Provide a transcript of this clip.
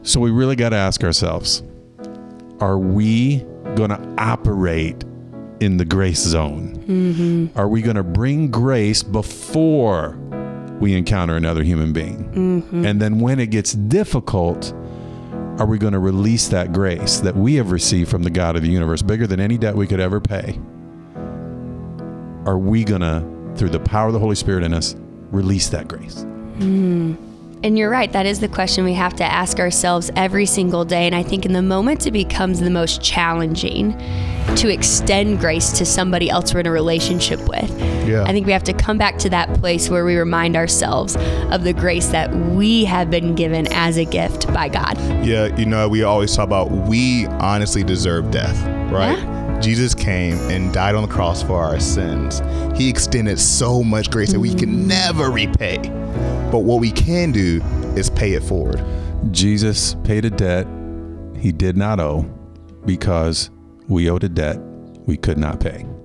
So we really got to ask ourselves, are we going to operate in the grace zone? Mm-hmm. Are we going to bring grace before we encounter another human being? Mm-hmm. And then when it gets difficult, are we going to release that grace that we have received from the God of the universe, bigger than any debt we could ever pay? Are we going to, through the power of the Holy Spirit in us, release that grace? And you're right. That is the question we have to ask ourselves every single day. And I think in the moment it becomes the most challenging to extend grace to somebody else we're in a relationship with. Yeah. I think we have to come back to that place where we remind ourselves of the grace that we have been given as a gift by God. Yeah, you know, we always talk about we honestly deserve death, right? Yeah. Jesus came and died on the cross for our sins. He extended so much grace that we can never repay. But what we can do is pay it forward. Jesus paid a debt he did not owe because we owed a debt we could not pay.